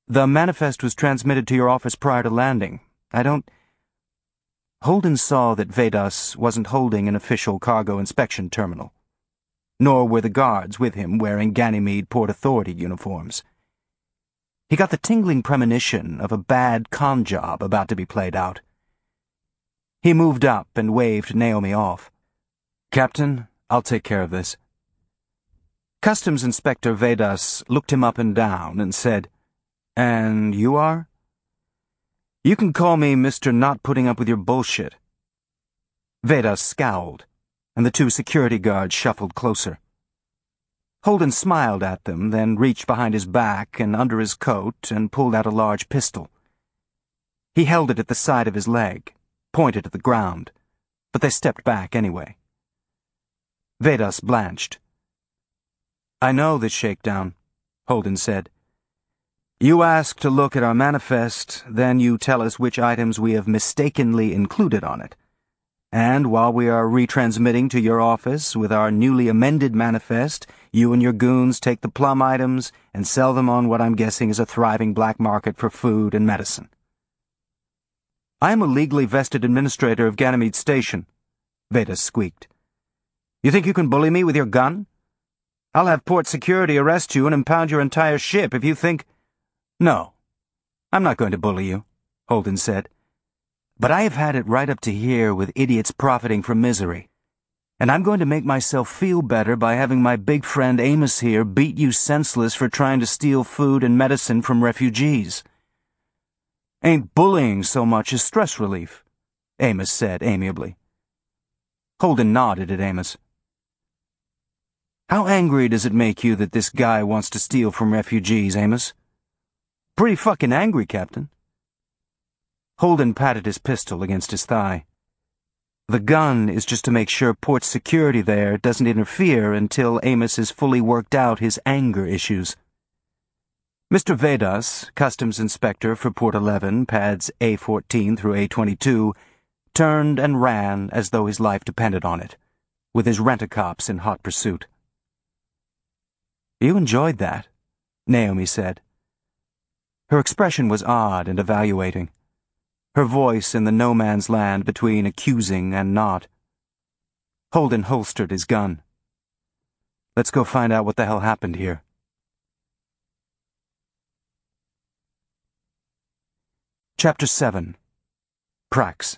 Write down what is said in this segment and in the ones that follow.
The manifest was transmitted to your office prior to landing. Holden saw that Vedas wasn't holding an official cargo inspection terminal. Nor were the guards with him wearing Ganymede Port Authority uniforms. He got the tingling premonition of a bad con job about to be played out. He moved up and waved Naomi off. "Captain, I'll take care of this." Customs Inspector Vedas looked him up and down and said, "And you are?" "You can call me Mr. Not Putting Up With Your Bullshit." Vedas scowled, and the two security guards shuffled closer. Holden smiled at them, then reached behind his back and under his coat and pulled out a large pistol. He held it at the side of his leg, pointed at the ground, but they stepped back anyway. Vedas blanched. "I know this shakedown," Holden said. "You ask to look at our manifest, then you tell us which items we have mistakenly included on it. And while we are retransmitting to your office with our newly amended manifest, you and your goons take the plum items and sell them on what I'm guessing is a thriving black market for food and medicine." "I am a legally vested administrator of Ganymede Station," Vedas squeaked. "You think you can bully me with your gun? I'll have port security arrest you and impound your entire ship if you think—" "No, I'm not going to bully you," Holden said. "But I have had it right up to here with idiots profiting from misery. And I'm going to make myself feel better by having my big friend Amos here beat you senseless for trying to steal food and medicine from refugees." "Ain't bullying so much as stress relief," Amos said amiably. Holden nodded at Amos. "How angry does it make you that this guy wants to steal from refugees, Amos?" "Pretty fucking angry, Captain." Holden patted his pistol against his thigh. "The gun is just to make sure port security there doesn't interfere until Amos has fully worked out his anger issues." Mr. Vedas, Customs Inspector for Port 11, pads A14 through A22, turned and ran as though his life depended on it, with his rent-a-cops in hot pursuit. "You enjoyed that," Naomi said. Her expression was odd and evaluating, her voice in the no-man's land between accusing and not. Holden holstered his gun. "Let's go find out what the hell happened here." Chapter 7. Prax.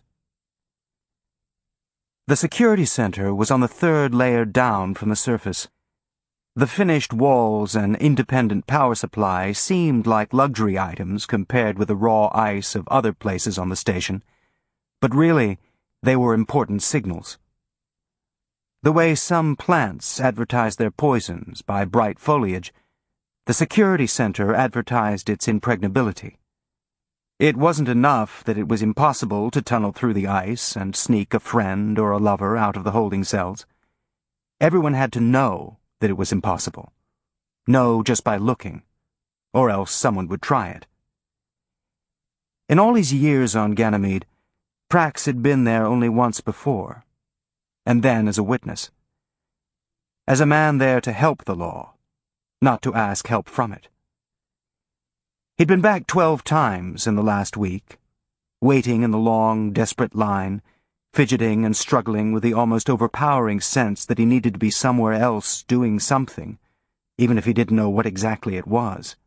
The security center was on the third layer down from the surface. The finished walls and independent power supply seemed like luxury items compared with the raw ice of other places on the station, but really, they were important signals. The way some plants advertise their poisons by bright foliage, the security center advertised its impregnability. It wasn't enough that it was impossible to tunnel through the ice and sneak a friend or a lover out of the holding cells. Everyone had to know that it was impossible. Know just by looking, or else someone would try it. In all his years on Ganymede, Prax had been there only once before, and then as a witness. As a man there to help the law, not to ask help from it. He'd been back 12 times in the last week, waiting in the long, desperate line, fidgeting and struggling with the almost overpowering sense that he needed to be somewhere else doing something, even if he didn't know what exactly it was.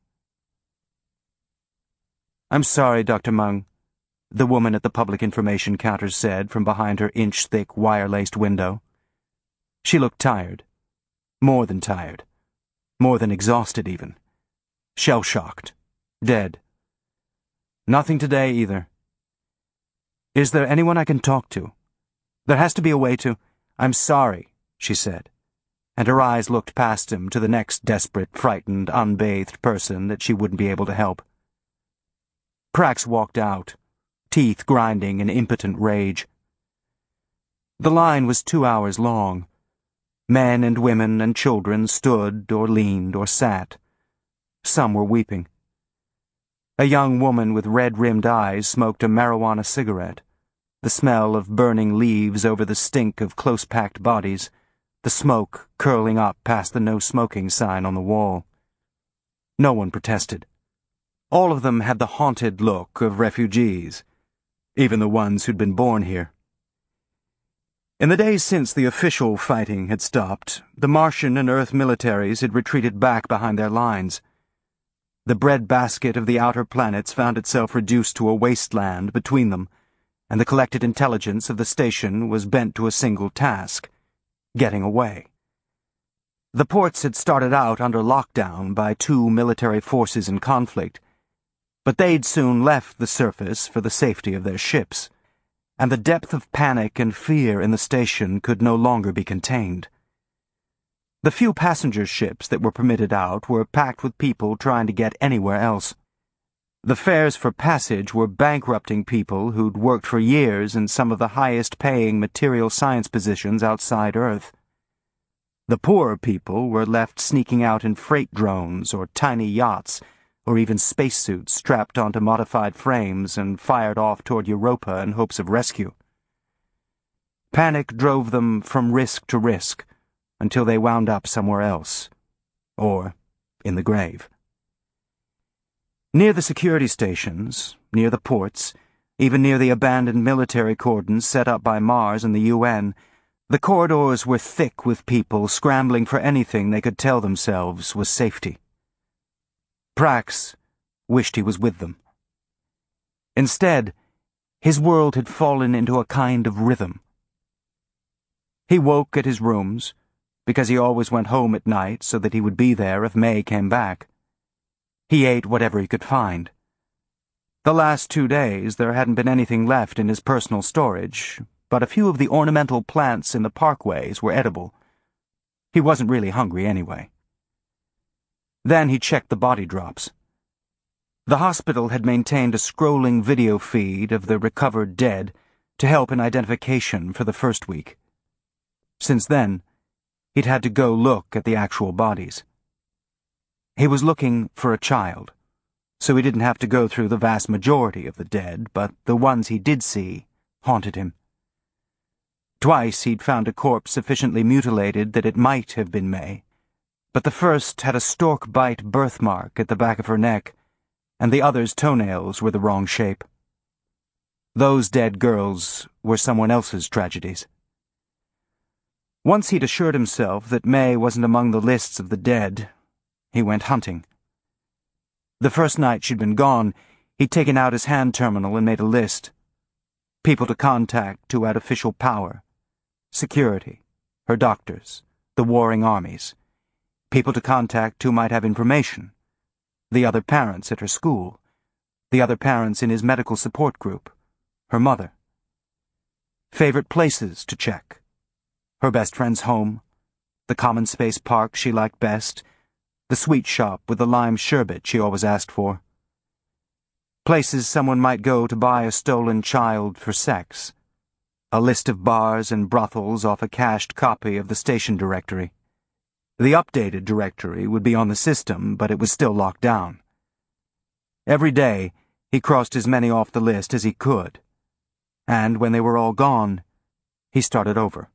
"I'm sorry, Dr. Mung," the woman at the public information counter said from behind her inch-thick wire-laced window. She looked tired. More than tired. More than exhausted, even. Shell-shocked. Dead. "Nothing today, either." "Is there anyone I can talk to? There has to be a way to—" "I'm sorry," she said, and her eyes looked past him to the next desperate, frightened, unbathed person that she wouldn't be able to help. Prax walked out, teeth grinding in impotent rage. The line was 2 hours long. Men and women and children stood or leaned or sat. Some were weeping. A young woman with red-rimmed eyes smoked a marijuana cigarette, the smell of burning leaves over the stink of close-packed bodies, the smoke curling up past the no-smoking sign on the wall. No one protested. All of them had the haunted look of refugees, even the ones who'd been born here. In the days since the official fighting had stopped, the Martian and Earth militaries had retreated back behind their lines. The breadbasket of the outer planets found itself reduced to a wasteland between them, and the collected intelligence of the station was bent to a single task: getting away. The ports had started out under lockdown by 2 military forces in conflict, but they'd soon left the surface for the safety of their ships, and the depth of panic and fear in the station could no longer be contained. The few passenger ships that were permitted out were packed with people trying to get anywhere else. The fares for passage were bankrupting people who'd worked for years in some of the highest-paying material science positions outside Earth. The poorer people were left sneaking out in freight drones or tiny yachts, or even spacesuits strapped onto modified frames and fired off toward Europa in hopes of rescue. Panic drove them from risk to risk until they wound up somewhere else, or in the grave. Near the security stations, near the ports, even near the abandoned military cordons set up by Mars and the UN, the corridors were thick with people scrambling for anything they could tell themselves was safety. Prax wished he was with them. Instead, his world had fallen into a kind of rhythm. He woke at his rooms, because he always went home at night so that he would be there if May came back. He ate whatever he could find. The last 2 days there hadn't been anything left in his personal storage, but a few of the ornamental plants in the parkways were edible. He wasn't really hungry anyway. Then he checked the body drops. The hospital had maintained a scrolling video feed of the recovered dead to help in identification for the first week. Since then, he'd had to go look at the actual bodies. He was looking for a child, so he didn't have to go through the vast majority of the dead, but the ones he did see haunted him. Twice he'd found a corpse sufficiently mutilated that it might have been May, but the first had a stork bite birthmark at the back of her neck, and the other's toenails were the wrong shape. Those dead girls were someone else's tragedies. Once he'd assured himself that May wasn't among the lists of the dead, he went hunting. The first night she'd been gone, he'd taken out his hand terminal and made a list. People to contact who had official power. Security, her doctors, the warring armies. People to contact who might have information. The other parents at her school. The other parents in his medical support group. Her mother. Favorite places to check. Her best friend's home. The common space park she liked best. The sweet shop with the lime sherbet she always asked for. Places someone might go to buy a stolen child for sex. A list of bars and brothels off a cached copy of the station directory. The updated directory would be on the system, but it was still locked down. Every day, he crossed as many off the list as he could. And when they were all gone, he started over.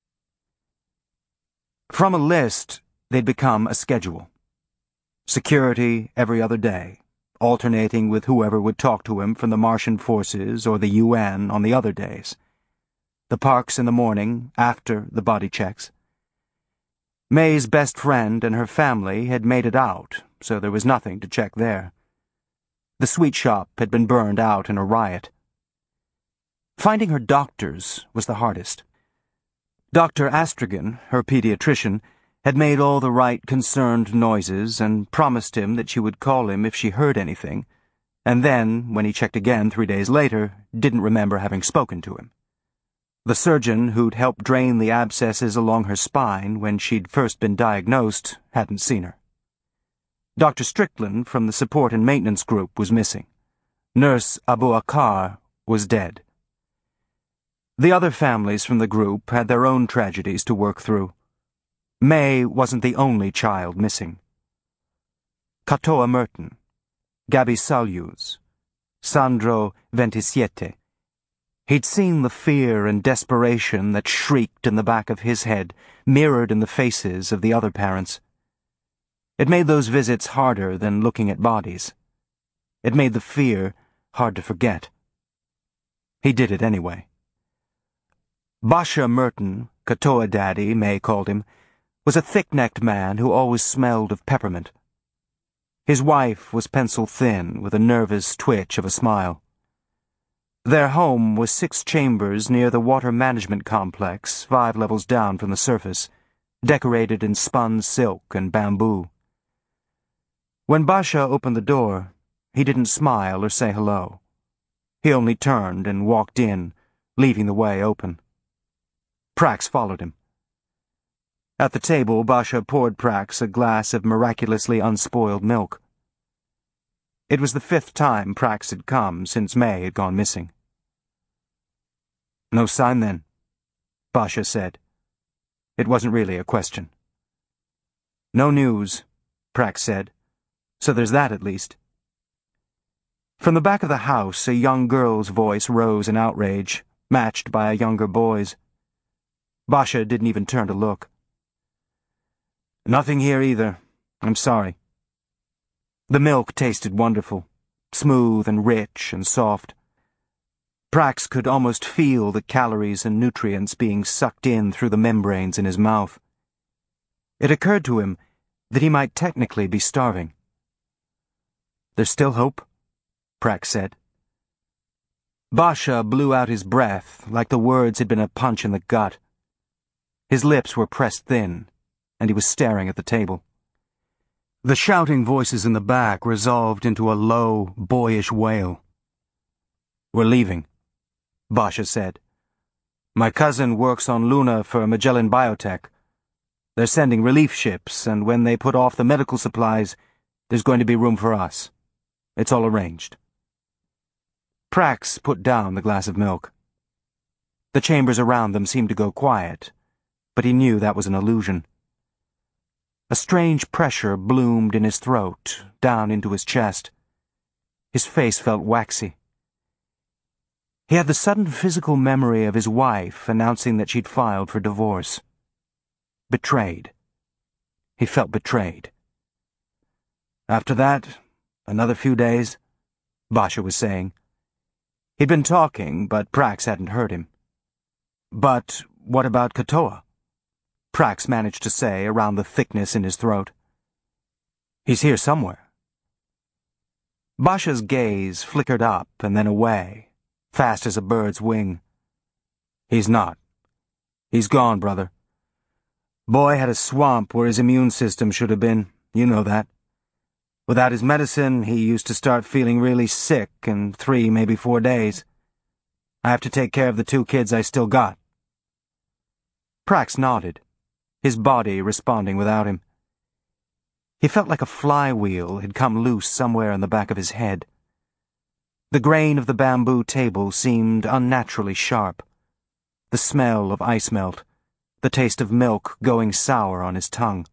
From a list, they'd become a schedule. Security every other day, alternating with whoever would talk to him from the Martian forces or the UN on the other days. The parks in the morning, after the body checks. May's best friend and her family had made it out, so there was nothing to check there. The sweet shop had been burned out in a riot. Finding her doctors was the hardest. Dr. Astragan, her pediatrician, had made all the right concerned noises and promised him that she would call him if she heard anything, and then, when he checked again 3 days later, didn't remember having spoken to him. The surgeon who'd helped drain the abscesses along her spine when she'd first been diagnosed hadn't seen her. Dr. Strickland from the support and maintenance group was missing. Nurse Abu Akar was dead. The other families from the group had their own tragedies to work through. May wasn't the only child missing. Katoa Merton, Gabi Salyuz, Sandro Ventisiete. He'd seen the fear and desperation that shrieked in the back of his head, mirrored in the faces of the other parents. It made those visits harder than looking at bodies. It made the fear hard to forget. He did it anyway. Basha Merton, Katoa Daddy, May called him, was a thick-necked man who always smelled of peppermint. His wife was pencil-thin, with a nervous twitch of a smile. Their home was 6 chambers near the water management complex, 5 levels down from the surface, decorated in spun silk and bamboo. When Basha opened the door, he didn't smile or say hello. He only turned and walked in, leaving the way open. Prax followed him. At the table, Basha poured Prax a glass of miraculously unspoiled milk. It was the 5th time Prax had come since May had gone missing. "No sign, then," Basha said. It wasn't really a question. "No news," Prax said. "So there's that at least." From the back of the house, a young girl's voice rose in outrage, matched by a younger boy's. Basha didn't even turn to look. "Nothing here either. I'm sorry." The milk tasted wonderful, smooth and rich and soft. Prax could almost feel the calories and nutrients being sucked in through the membranes in his mouth. It occurred to him that he might technically be starving. "There's still hope," Prax said. Basha blew out his breath like the words had been a punch in the gut. His lips were pressed thin, and he was staring at the table. The shouting voices in the back resolved into a low, boyish wail. "We're leaving," Basha said. "My cousin works on Luna for Magellan Biotech. They're sending relief ships, and when they put off the medical supplies, there's going to be room for us. It's all arranged." Prax put down the glass of milk. The chambers around them seemed to go quiet, but he knew that was an illusion. A strange pressure bloomed in his throat, down into his chest. His face felt waxy. He had the sudden physical memory of his wife announcing that she'd filed for divorce. Betrayed. He felt betrayed. "After that, another few days," Basha was saying. He'd been talking, but Prax hadn't heard him. "But what about Katoa?" Prax managed to say around the thickness in his throat. "He's here somewhere." Basha's gaze flickered up and then away, fast as a bird's wing. "He's not. He's gone, brother. Boy had a swamp where his immune system should have been. You know that. Without his medicine, he used to start feeling really sick in 3, maybe 4 days. I have to take care of the 2 kids I still got." Prax nodded, his body responding without him. He felt like a flywheel had come loose somewhere in the back of his head. The grain of the bamboo table seemed unnaturally sharp. The smell of ice melt, the taste of milk going sour on his tongue.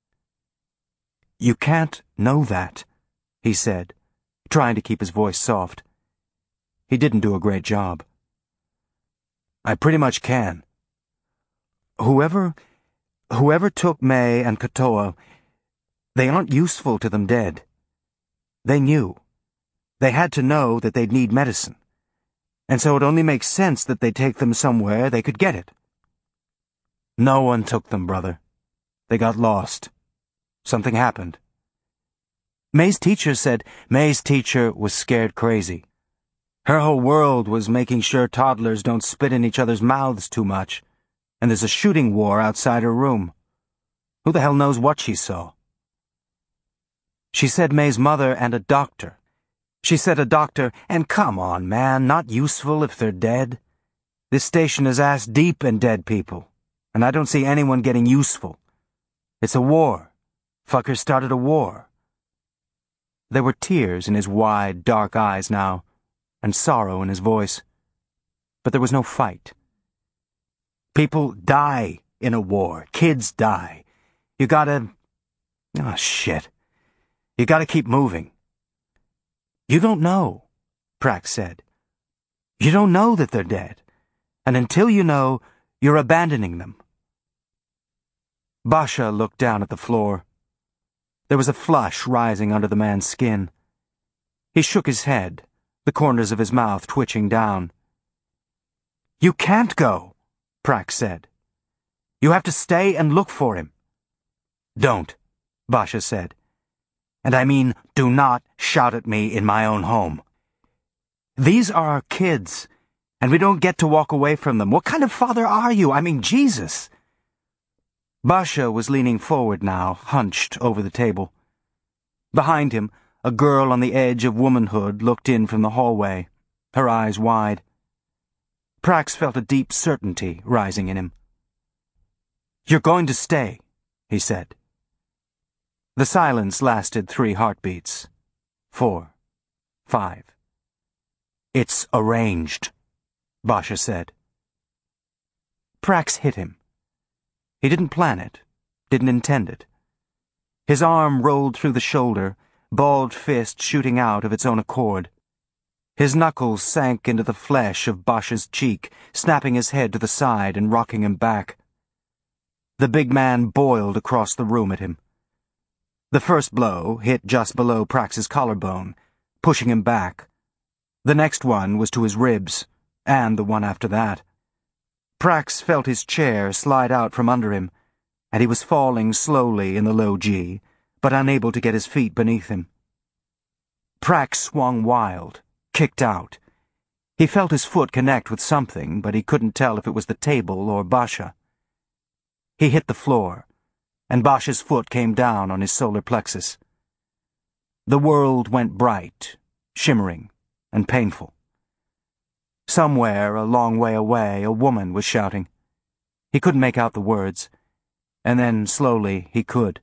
"You can't know that," he said, trying to keep his voice soft. He didn't do a great job. "I pretty much can. Whoever took May and Katoa, they aren't useful to them dead. They knew. They had to know that they'd need medicine. And so it only makes sense that they take them somewhere they could get it. No one took them, brother. They got lost. Something happened." May's teacher said May's teacher was scared crazy. Her whole world was making sure toddlers don't spit in each other's mouths too much, and there's a shooting war outside her room. Who the hell knows what she saw? She said May's mother and a doctor. She said a doctor, and come on, man, not useful if they're dead. This station is ass deep in dead people, and I don't see anyone getting useful. It's a war. Fuckers started a war. There were tears in his wide, dark eyes now, and sorrow in his voice. But there was no fight. People die in a war. Kids die. You gotta... Oh, shit. You gotta keep moving. "You don't know," Prax said. "You don't know that they're dead. And until you know, you're abandoning them." Basha looked down at the floor. There was a flush rising under the man's skin. He shook his head, the corners of his mouth twitching down. "You can't go," Prax said. "You have to stay and look for him." "Don't," Basha said. "And I mean, do not shout at me in my own home. These are our kids, and we don't get to walk away from them. What kind of father are you? I mean, Jesus." Basha was leaning forward now, hunched over the table. Behind him, a girl on the edge of womanhood looked in from the hallway, her eyes wide. Prax felt a deep certainty rising in him. "You're going to stay," he said. The silence lasted 3 heartbeats. 4. 5. "It's arranged," Basha said. Prax hit him. He didn't plan it, didn't intend it. His arm rolled through the shoulder, balled fist shooting out of its own accord. His knuckles sank into the flesh of Basha's cheek, snapping his head to the side and rocking him back. The big man boiled across the room at him. The first blow hit just below Prax's collarbone, pushing him back. The next one was to his ribs, and the one after that. Prax felt his chair slide out from under him, and he was falling slowly in the low G, but unable to get his feet beneath him. Prax swung wild, kicked out. He felt his foot connect with something, but he couldn't tell if it was the table or Basha. He hit the floor, and Basha's foot came down on his solar plexus. The world went bright, shimmering, and painful. Somewhere, a long way away, a woman was shouting. He couldn't make out the words, and then, slowly, he could.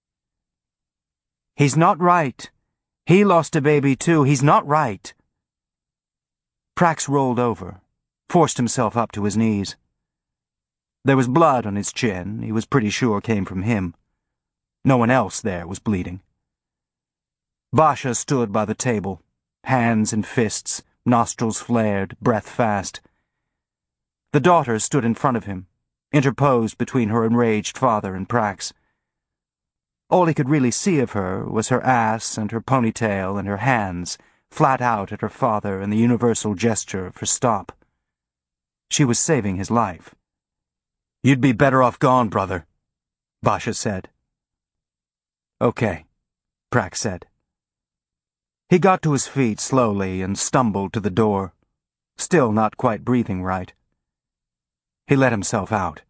"He's not right. He lost a baby, too. He's not right." Prax rolled over, forced himself up to his knees. There was blood on his chin, he was pretty sure came from him. No one else there was bleeding. Basha stood by the table, hands in fists, nostrils flared, breath fast. The daughter stood in front of him, interposed between her enraged father and Prax. All he could really see of her was her ass and her ponytail and her hands, flat out at her father in the universal gesture for stop. She was saving his life. "You'd be better off gone, brother," Basha said. "Okay," Prax said. He got to his feet slowly and stumbled to the door, still not quite breathing right. He let himself out.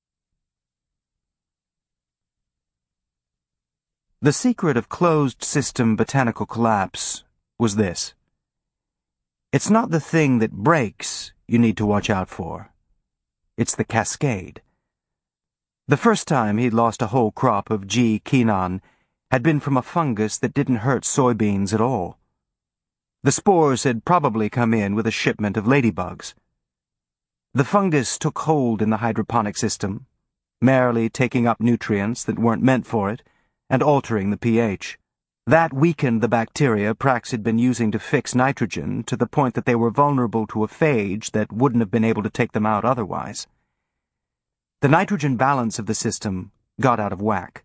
The secret of closed-system botanical collapse was this. It's not the thing that breaks you need to watch out for. It's the cascade. The first time he'd lost a whole crop of G. Quinone had been from a fungus that didn't hurt soybeans at all. The spores had probably come in with a shipment of ladybugs. The fungus took hold in the hydroponic system, merrily taking up nutrients that weren't meant for it and altering the pH. That weakened the bacteria Prax had been using to fix nitrogen to the point that they were vulnerable to a phage that wouldn't have been able to take them out otherwise. The nitrogen balance of the system got out of whack.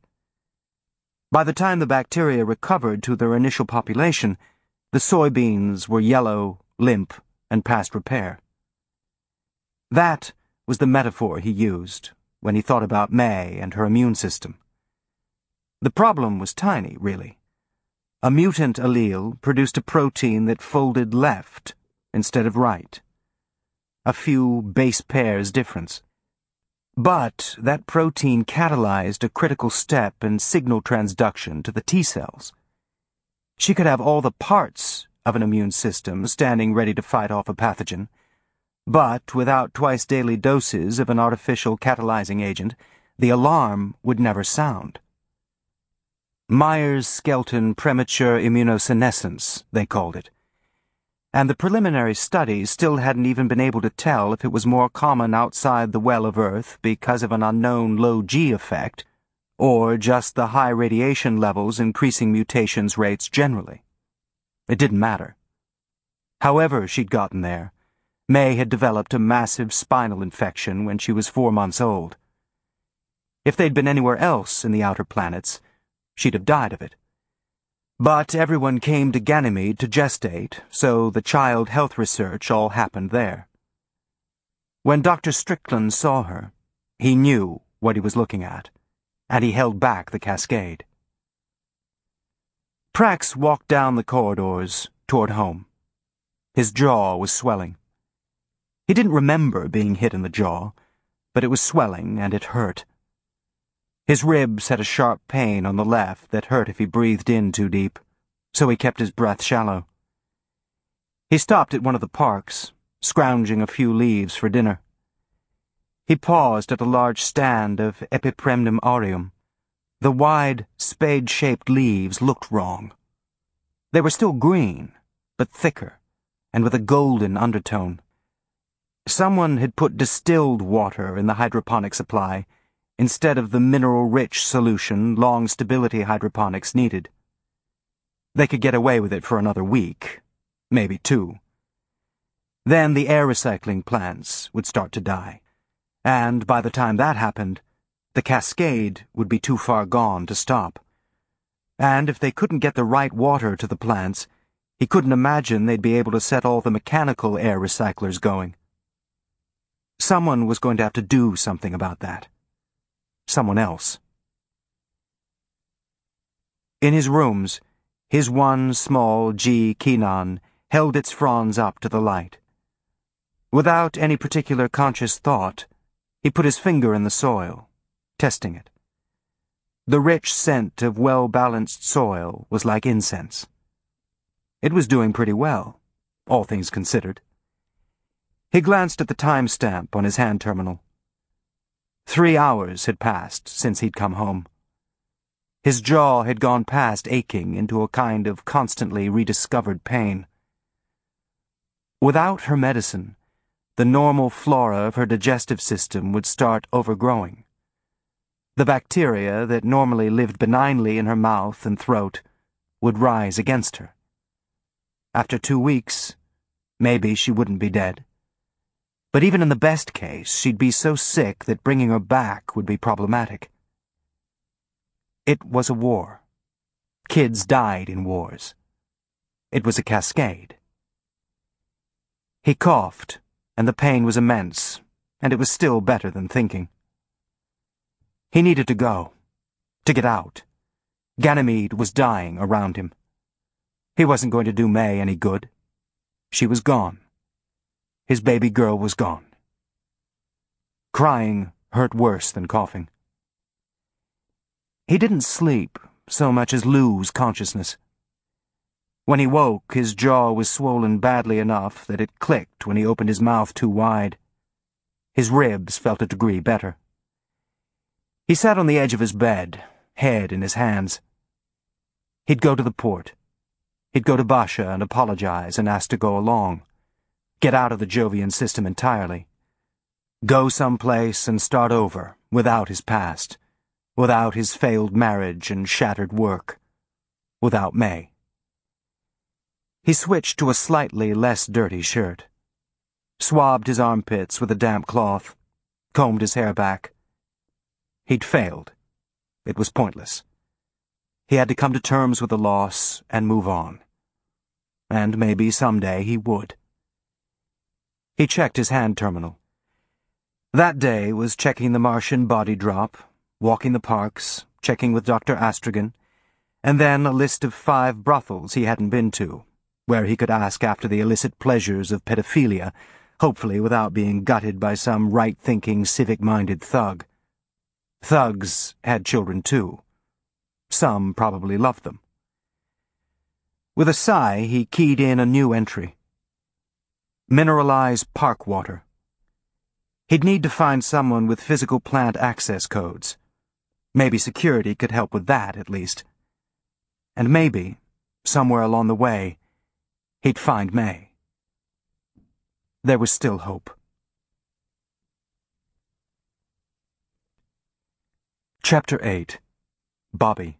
By the time the bacteria recovered to their initial population, the soybeans were yellow, limp, and past repair. That was the metaphor he used when he thought about May and her immune system. The problem was tiny, really. A mutant allele produced a protein that folded left instead of right. A few base pairs difference. But that protein catalyzed a critical step in signal transduction to the T cells. She could have all the parts of an immune system standing ready to fight off a pathogen, but without twice-daily doses of an artificial catalyzing agent, the alarm would never sound. Myers-Skelton premature immunosenescence, they called it. And the preliminary studies still hadn't even been able to tell if it was more common outside the well of Earth because of an unknown low G effect, or just the high radiation levels increasing mutations rates generally. It didn't matter. However she'd gotten there, May had developed a massive spinal infection when she was 4 months old. If they'd been anywhere else in the outer planets, she'd have died of it. But everyone came to Ganymede to gestate, so the child health research all happened there. When Dr. Strickland saw her, he knew what he was looking at, and he held back the cascade. Prax walked down the corridors toward home. His jaw was swelling. He didn't remember being hit in the jaw, but it was swelling and it hurt. His ribs had a sharp pain on the left that hurt if he breathed in too deep, so he kept his breath shallow. He stopped at one of the parks, scrounging a few leaves for dinner. He paused at a large stand of Epipremnum aureum. The wide, spade-shaped leaves looked wrong. They were still green, but thicker, and with a golden undertone. Someone had put distilled water in the hydroponic supply, instead of the mineral-rich solution long-stability hydroponics needed. They could get away with it for another week, maybe 2. Then the air recycling plants would start to die, and by the time that happened, the cascade would be too far gone to stop. And if they couldn't get the right water to the plants, he couldn't imagine they'd be able to set all the mechanical air recyclers going. Someone was going to have to do something about that. Someone else. In his rooms, his one small G. Keenan held its fronds up to the light. Without any particular conscious thought, he put his finger in the soil, testing it. The rich scent of well-balanced soil was like incense. It was doing pretty well, all things considered. He glanced at the timestamp on his hand terminal. 3 hours had passed since he'd come home. His jaw had gone past aching into a kind of constantly rediscovered pain. Without her medicine, the normal flora of her digestive system would start overgrowing. The bacteria that normally lived benignly in her mouth and throat would rise against her. After 2 weeks, maybe she wouldn't be dead. But even in the best case, she'd be so sick that bringing her back would be problematic. It was a war. Kids died in wars. It was a cascade. He coughed, and the pain was immense, and it was still better than thinking. He needed to go, to get out. Ganymede was dying around him. He wasn't going to do May any good. She was gone. His baby girl was gone. Crying hurt worse than coughing. He didn't sleep so much as lose consciousness. When he woke, his jaw was swollen badly enough that it clicked when he opened his mouth too wide. His ribs felt a degree better. He sat on the edge of his bed, head in his hands. He'd go to the port. He'd go to Basha and apologize and ask to go along. Get out of the Jovian system entirely. Go someplace and start over, without his past, without his failed marriage and shattered work, without May. He switched to a slightly less dirty shirt, swabbed his armpits with a damp cloth, combed his hair back. He'd failed. It was pointless. He had to come to terms with the loss and move on. And maybe someday he would. He checked his hand terminal. That day was checking the Martian body drop, walking the parks, checking with Dr. Astragon, and then a list of 5 brothels he hadn't been to, where he could ask after the illicit pleasures of pedophilia, hopefully without being gutted by some right-thinking, civic-minded thug. Thugs had children too. Some probably loved them. With a sigh, he keyed in a new entry. Mineralize park water. He'd need to find someone with physical plant access codes. Maybe security could help with that, at least. And maybe, somewhere along the way, he'd find May. There was still hope. Chapter 8. Bobby.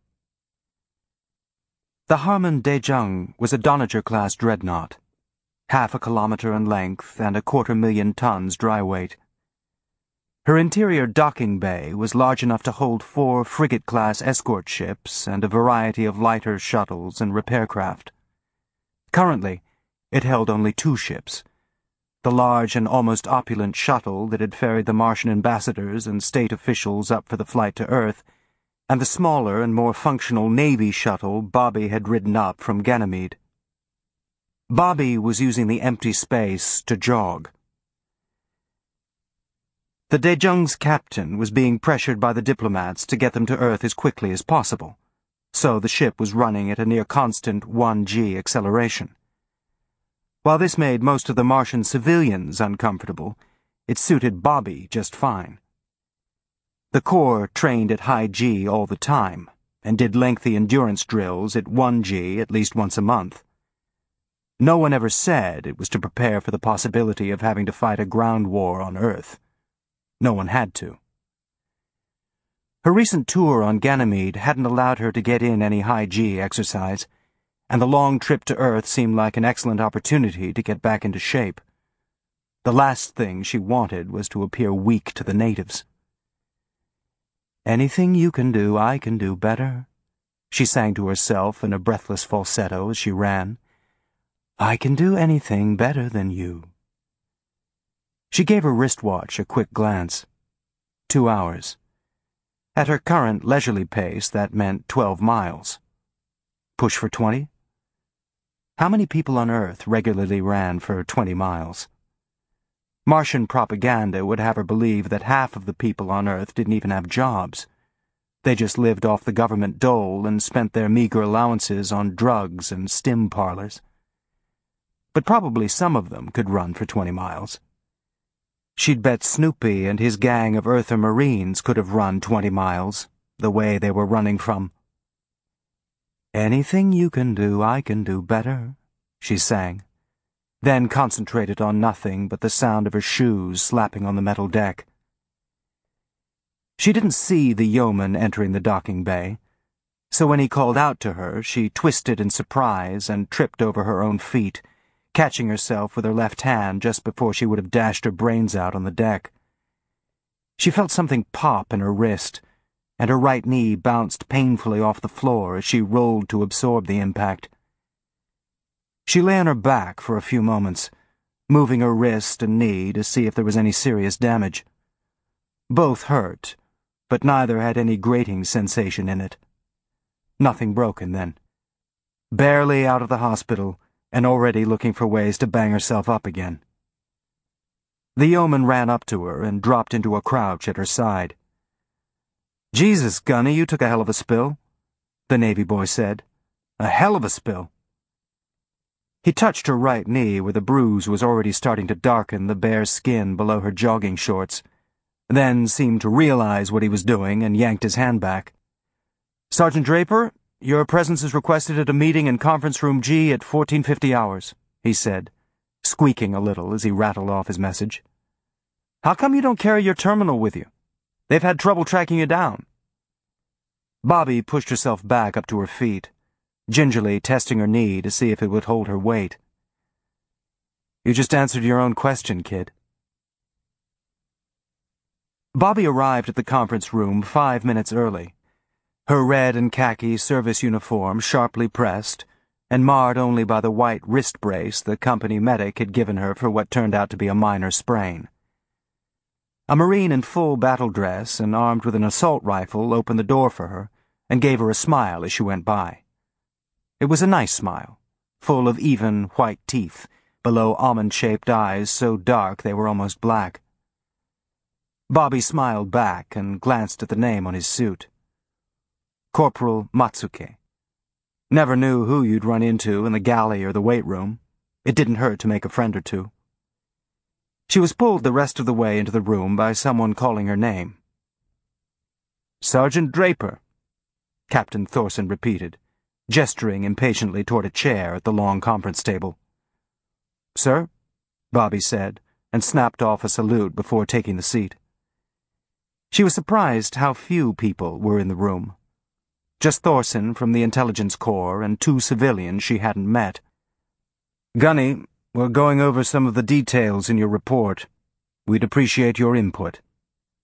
The Harmon Daejung was a Doniger-class dreadnought, 1/2 kilometer in length and 250,000 tons dry weight. Her interior docking bay was large enough to hold 4 frigate-class escort ships and a variety of lighter shuttles and repair craft. Currently, it held only 2 ships: the large and almost opulent shuttle that had ferried the Martian ambassadors and state officials up for the flight to Earth, and the smaller and more functional Navy shuttle Bobby had ridden up from Ganymede. Bobby was using the empty space to jog. The Daejung's captain was being pressured by the diplomats to get them to Earth as quickly as possible, so the ship was running at a near-constant 1G acceleration. While this made most of the Martian civilians uncomfortable, it suited Bobby just fine. The Corps trained at high G all the time, and did lengthy endurance drills at 1G at least once a month. No one ever said it was to prepare for the possibility of having to fight a ground war on Earth. No one had to. Her recent tour on Ganymede hadn't allowed her to get in any high-G exercise, and the long trip to Earth seemed like an excellent opportunity to get back into shape. The last thing she wanted was to appear weak to the natives. "Anything you can do, I can do better," she sang to herself in a breathless falsetto as she ran. "I can do anything better than you." She gave her wristwatch a quick glance. 2 hours. At her current leisurely pace, that meant 12 miles. Push for 20? How many people on Earth regularly ran for 20 miles? Martian propaganda would have her believe that half of the people on Earth didn't even have jobs. They just lived off the government dole and spent their meager allowances on drugs and stim parlors. But probably some of them could run for 20 miles. She'd bet Snoopy and his gang of Earther Marines could have run 20 miles, the way they were running from. "Anything you can do, I can do better," she sang, then concentrated on nothing but the sound of her shoes slapping on the metal deck. She didn't see the yeoman entering the docking bay, so when he called out to her, she twisted in surprise and tripped over her own feet, catching herself with her left hand just before she would have dashed her brains out on the deck. She felt something pop in her wrist, and her right knee bounced painfully off the floor as she rolled to absorb the impact. She lay on her back for a few moments, moving her wrist and knee to see if there was any serious damage. Both hurt, but neither had any grating sensation in it. Nothing broken, then. Barely out of the hospital, and already looking for ways to bang herself up again. The yeoman ran up to her and dropped into a crouch at her side. "Jesus, Gunny, you took a hell of a spill," the Navy boy said. "A hell of a spill." He touched her right knee where the bruise was already starting to darken the bare skin below her jogging shorts, then seemed to realize what he was doing and yanked his hand back. "Sergeant Draper, your presence is requested at a meeting in Conference Room G at 1450 hours, he said, squeaking a little as he rattled off his message. "How come you don't carry your terminal with you? They've had trouble tracking you down." Bobby pushed herself back up to her feet, gingerly testing her knee to see if it would hold her weight. "You just answered your own question, kid." Bobby arrived at the conference room 5 minutes early, her red and khaki service uniform sharply pressed and marred only by the white wrist brace the company medic had given her for what turned out to be a minor sprain. A Marine in full battle dress and armed with an assault rifle opened the door for her and gave her a smile as she went by. It was a nice smile, full of even, white teeth, below almond-shaped eyes so dark they were almost black. Bobby smiled back and glanced at the name on his suit. Corporal Matsuke. Never knew who you'd run into in the galley or the weight room. It didn't hurt to make a friend or two. She was pulled the rest of the way into the room by someone calling her name. "Sergeant Draper," Captain Thorson repeated, gesturing impatiently toward a chair at the long conference table. "Sir?" Bobby said, and snapped off a salute before taking the seat. She was surprised how few people were in the room. Just Thorson from the Intelligence Corps and 2 civilians she hadn't met. "Gunny, we're going over some of the details in your report. We'd appreciate your input."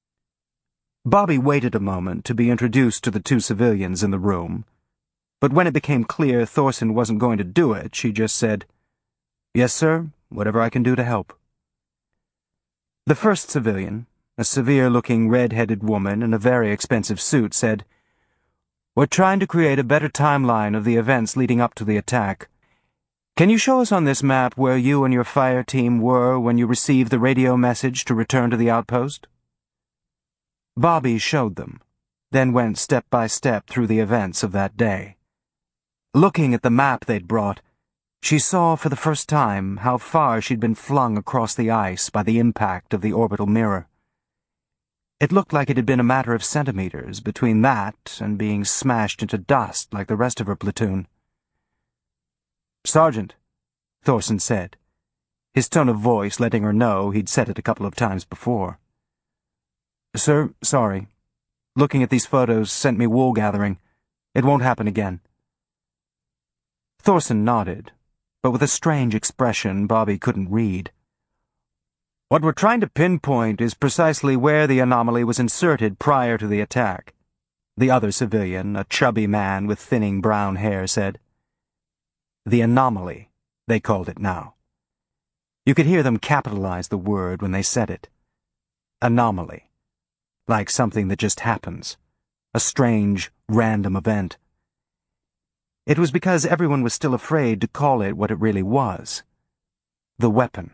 Bobby waited a moment to be introduced to the two civilians in the room, but when it became clear Thorson wasn't going to do it, she just said, "Yes, sir, whatever I can do to help." The first civilian, a severe-looking red-headed woman in a very expensive suit, said, "We're trying to create a better timeline of the events leading up to the attack. Can you show us on this map where you and your fire team were when you received the radio message to return to the outpost?" Bobby showed them, then went step by step through the events of that day. Looking at the map they'd brought, she saw for the first time how far she'd been flung across the ice by the impact of the orbital mirror. It looked like it had been a matter of centimeters between that and being smashed into dust like the rest of her platoon. "Sergeant," Thorson said, his tone of voice letting her know he'd said it a couple of times before. "Sir, sorry. Looking at these photos sent me wool-gathering. It won't happen again." Thorson nodded, but with a strange expression Bobby couldn't read. "What we're trying to pinpoint is precisely where the anomaly was inserted prior to the attack," the other civilian, a chubby man with thinning brown hair, said. The anomaly, they called it now. You could hear them capitalize the word when they said it. Anomaly. Like something that just happens. A strange, random event. It was because everyone was still afraid to call it what it really was. The weapon.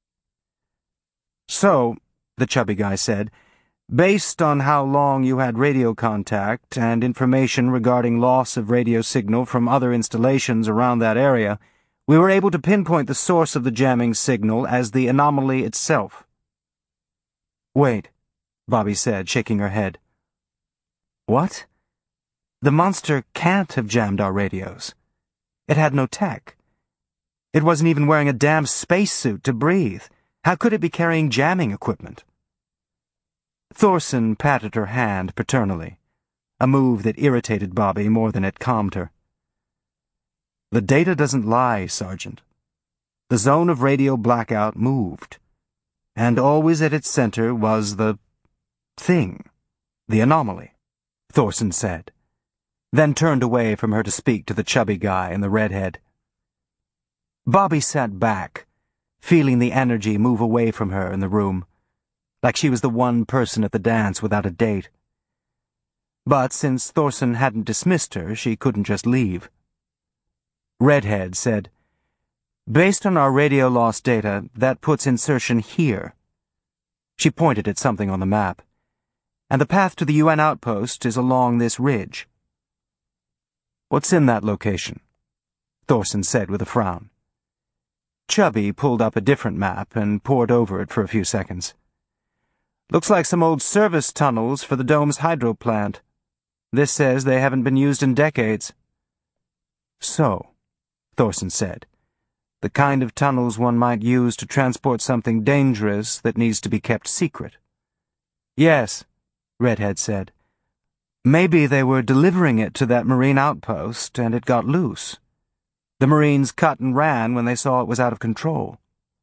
"So," the chubby guy said, "based on how long you had radio contact and information regarding loss of radio signal from other installations around that area, we were able to pinpoint the source of the jamming signal as the anomaly itself." "Wait," Bobby said, shaking her head. "What? The monster can't have jammed our radios. It had no tech. It wasn't even wearing a damn spacesuit to breathe. How could it be carrying jamming equipment?" Thorson patted her hand paternally, a move that irritated Bobby more than it calmed her. "The data doesn't lie, Sergeant. The zone of radio blackout moved, and always at its center was the thing, the anomaly," Thorson said, then turned away from her to speak to the chubby guy and the redhead. Bobby sat back, feeling the energy move away from her in the room, like she was the one person at the dance without a date. But since Thorson hadn't dismissed her, she couldn't just leave. Redhead said, "Based on our radio loss data, that puts insertion here." She pointed at something on the map. "And the path to the UN outpost is along this ridge." "What's in that location?" Thorson said with a frown. Chubby pulled up a different map and pored over it for a few seconds. "Looks like some old service tunnels for the dome's hydro plant. This says they haven't been used in decades." "So," Thorson said, "the kind of tunnels one might use to transport something dangerous that needs to be kept secret." "Yes," Redhead said. "Maybe they were delivering it to that Marine outpost and it got loose. The Marines cut and ran when they saw it was out of control."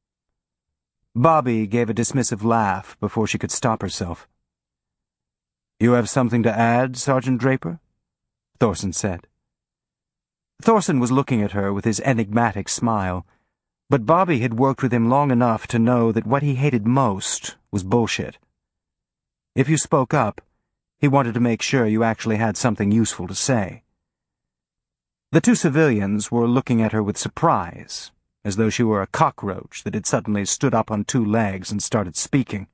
Bobby gave a dismissive laugh before she could stop herself. "You have something to add, Sergeant Draper?" Thorson said. Thorson was looking at her with his enigmatic smile, but Bobby had worked with him long enough to know that what he hated most was bullshit. If you spoke up, he wanted to make sure you actually had something useful to say. The two civilians were looking at her with surprise, as though she were a cockroach that had suddenly stood up on two legs and started speaking.